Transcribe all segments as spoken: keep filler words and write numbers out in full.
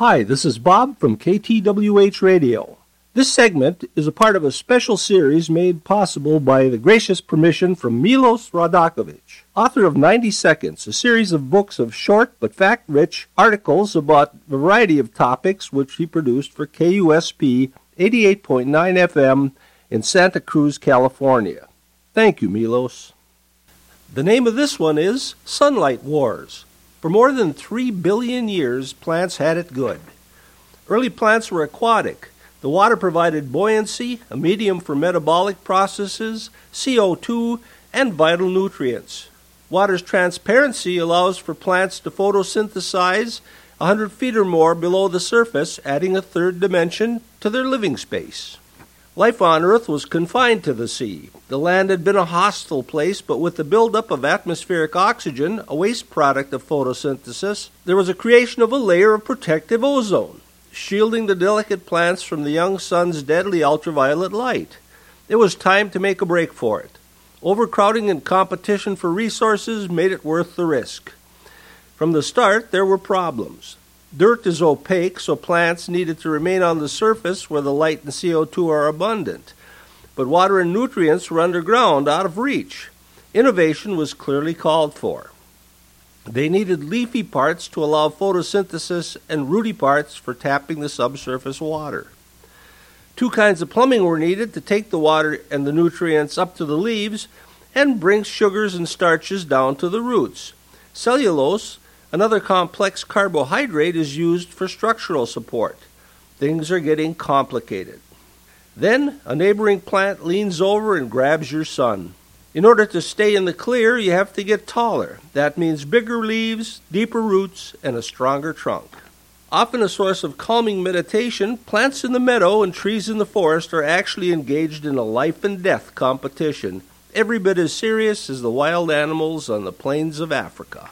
Hi, this is Bob from K T W H Radio. This segment is a part of a special series made possible by the gracious permission from Milos Radakovich, author of ninety seconds, a series of books of short but fact-rich articles about a variety of topics which he produced for K U S P eighty-eight point nine F M in Santa Cruz, California. Thank you, Milos. The name of this one is Sunlight Wars. For more than three billion years, plants had it good. Early plants were aquatic. The water provided buoyancy, a medium for metabolic processes, C O two, and vital nutrients. Water's transparency allows for plants to photosynthesize one hundred feet or more below the surface, adding a third dimension to their living space. Life on Earth was confined to the sea. The land had been a hostile place, but with the buildup of atmospheric oxygen, a waste product of photosynthesis, there was a creation of a layer of protective ozone, shielding the delicate plants from the young sun's deadly ultraviolet light. It was time to make a break for it. Overcrowding and competition for resources made it worth the risk. From the start, there were problems. Dirt is opaque, so plants needed to remain on the surface where the light and C O two are abundant. But water and nutrients were underground, out of reach. Innovation was clearly called for. They needed leafy parts to allow photosynthesis and rooty parts for tapping the subsurface water. Two kinds of plumbing were needed to take the water and the nutrients up to the leaves and bring sugars and starches down to the roots. Cellulose, another complex carbohydrate, is used for structural support. Things are getting complicated. Then a neighboring plant leans over and grabs your sun. In order to stay in the clear, you have to get taller. That means bigger leaves, deeper roots, and a stronger trunk. Often a source of calming meditation, plants in the meadow and trees in the forest are actually engaged in a life and death competition, every bit as serious as the wild animals on the plains of Africa.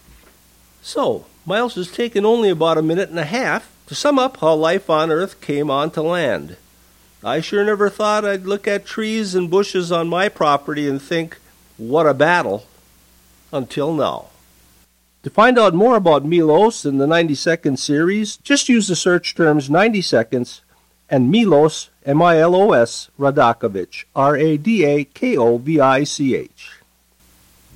So, Miles has taken only about a minute and a half to sum up how life on Earth came onto land. I sure never thought I'd look at trees and bushes on my property and think, what a battle, until now. To find out more about Milos in the ninety second series, just use the search terms ninety seconds and Milos, M I L O S, Radakovich, R A D A K O V I C H.